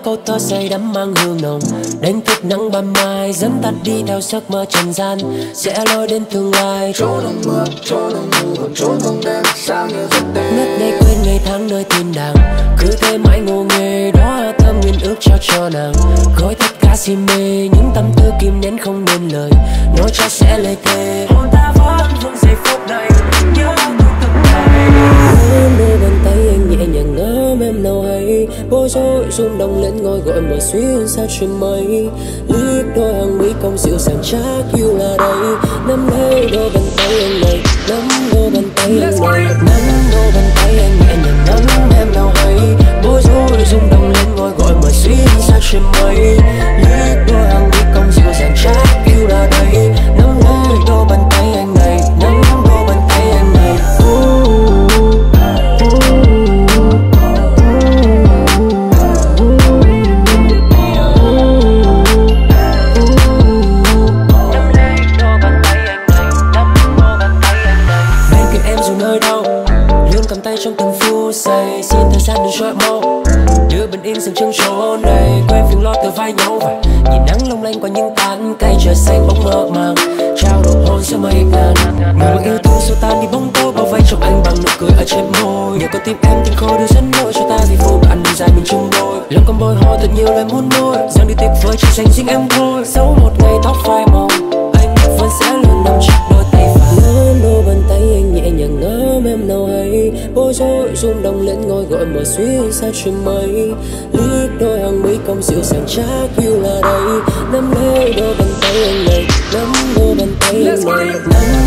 câu thơ say đắm mang hương nồng, đánh thức nắng ban mai dẫn tắt đi theo giấc mơ trần gian, sẽ lôi đến tương lai. Chỗ đông mưa, chỗ đông mù, chỗ không đêm sao như giấc đêm. Ngất ngây quên ngày tháng nơi thiên đàng, cứ thế mãi ngô nghê đó thơm nguyên ước trao cho nàng. Gói tất cả si mê những tâm tư kìm nén không nên lời, nói cho sẽ lời thề hôn ta vẫn vương giây phút này nhớ từng ngày. Đôi bàn tay anh nhẹ nhàng ấm em nào hay, bối rối rung động lên ngôi gọi mở xuyên xa trên mây. Liếc đôi hàng mi cong dịu dàng chắc yêu là đây, nắm lấy đôi bàn tay anh này, nắm đôi bàn tay anh này, nắm đôi bàn tay anh nhẹ nhàng nắm em nào hay, bối rối rung động lên ngôi gọi mở xuyên xa trên mây. Liếc đôi hàng mi cong dịu dàng chắc yêu là đây, nắm lấy đôi bàn tay anh này, nắm đôi bàn tay anh này. Trong từng phút giây xin thời gian đừng trôi mau, đưa bình yên dừng chân chỗ này, quên phiền lo từ vai nhau và nhìn nắng long lanh qua những tán cây trời xanh bóng mơ màng, trao đổi hôn giữa mây ngàn. Người mà yêu thương xua tan đi bóng tối bao vây trong anh bằng nụ cười ở trên môi, nhờ có tim em từng khô đưa dẫn lối cho ta vì phù bạn đi dài mình chung đôi, lòng con bồi hồi thật nhiều lời muốn nói rằng đi tuyệt vời chỉ dành riêng em thôi. Dẫu một ngày tóc phai màu anh vẫn sẽ luôn nằm chặt đôi tay và nắm đôi bàn tay anh nhẹ nhàng ấm em nào hay, bối rối rung động lên ngôi gọi mở xuyên xa trên mây. Liếc đôi hàng mi cong dịu dàng chắc yêu là đây, nắm lấy đôi bàn tay anh này, nắm đôi bàn tay anh này, nắm